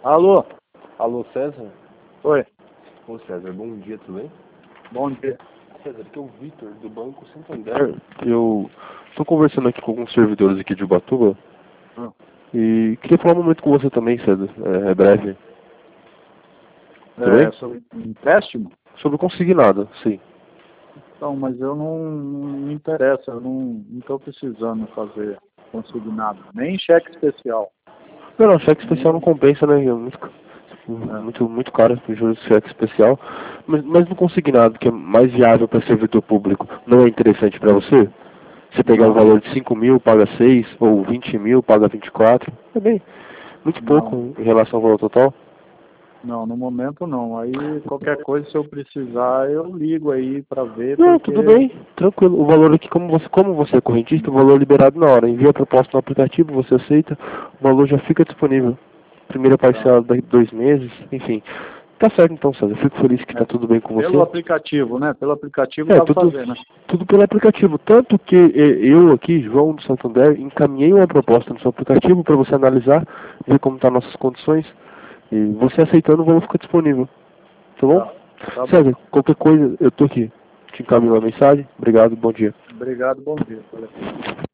Alô? Alô, César? Oi. Ô, César, bom dia, tudo bem? Bom dia. César, aqui é o Vitor, do Banco Santander. Eu estou conversando aqui com alguns servidores aqui de Ubatuba e queria falar um momento com você também, César, é breve. Tudo bem? Sobre empréstimo? Sobre o consignado, sim. Então, mas eu não me interessa, eu não estou precisando fazer consignado, nem cheque especial. Não, cheque especial não compensa, né? É muito caro, juros de cheque especial. Mas no consignado, que é mais viável para servidor público, não é interessante para você? Você pegar o valor de 5 mil, paga 6, ou 20 mil, paga 24. É bem, muito pouco em relação ao valor total. Não, no momento não. Aí qualquer coisa, se eu precisar, eu ligo aí para ver. Não, tudo bem, tranquilo. O valor aqui, como você é correntista, o valor é liberado na hora. Envia a proposta no aplicativo, você aceita, o valor já fica disponível. Primeira parcela daqui 2 meses, enfim. Tá certo então, César. Eu fico feliz que tá tudo bem com você. Pelo aplicativo, né? Pelo aplicativo dá pra fazer, né? Tudo pelo aplicativo. Tanto que eu aqui, João do Santander, encaminhei uma proposta no seu aplicativo para você analisar, ver como tá nossas condições. E você aceitando, o valor fica disponível. Tá bom? Tá César, qualquer coisa, eu tô aqui. Te encaminho uma mensagem. Obrigado, bom dia. Obrigado, bom dia.